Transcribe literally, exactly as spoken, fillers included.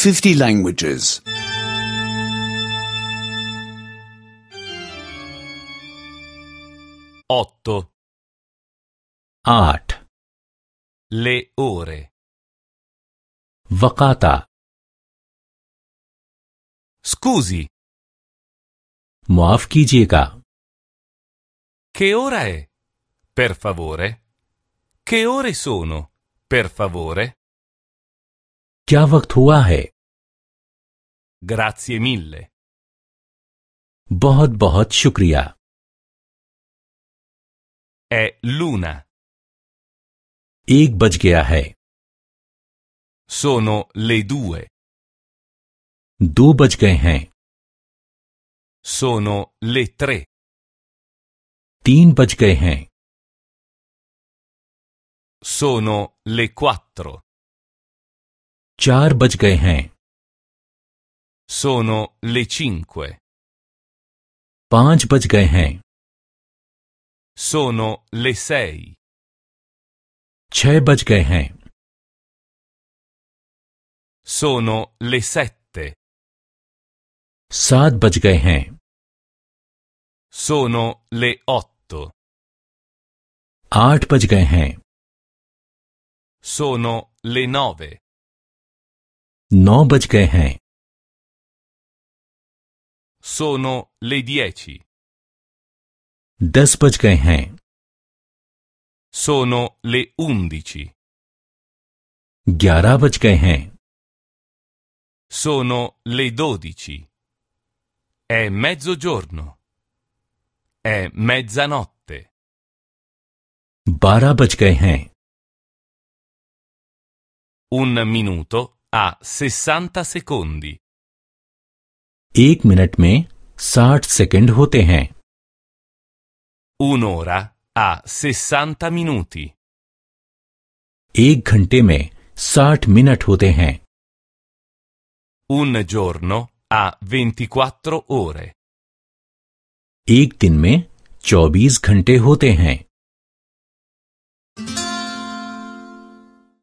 fifty languages. otto. आठ. Le ore. वकाता. Scusi, माफ कीजिएगा. che ora è? Per favore? Che ore sono? Per favore? क्या वक्त हुआ है? Grazie mille. बहुत बहुत शुक्रिया. È l'una. एक बज गया है. Sono le due. दो बज गए हैं. Sono le tre. तीन बज गए हैं. Sono le quattro. चार बज गए हैं. Sono le cinque. पांच बज गए हैं. Sono le sei. छह बज गए हैं. Sono le sette. सात बज गए हैं. Sono le otto. आठ बज गए हैं. Sono le nove. नौ बज गए हैं. Sono le dieci. दस बज गए हैं. Sono le undici. ग्यारह बज गए हैं. Sono le dodici. È mezzogiorno. È mezzanotte. बारह बज गए हैं. Un minuto ha sessanta secondi. एक मिनट में साठ सेकंड होते हैं. Un'ora ha sessanta minuti. एक घंटे में साठ मिनट होते हैं. Un giorno ha ventiquattro ore. एक दिन में चौबीस घंटे होते हैं.